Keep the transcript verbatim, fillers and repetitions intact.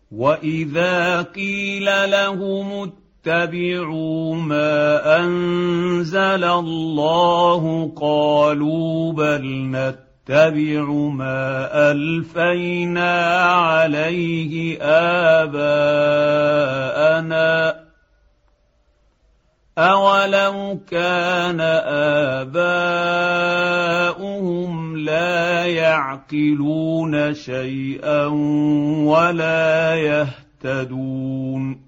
واذا قيل لهم اتبعوا ما انزل الله قالوا بل نتبع ما الفينا عليه اباءنا اولو كان اباؤهم لا يعقلون شيئا ولا يهتدون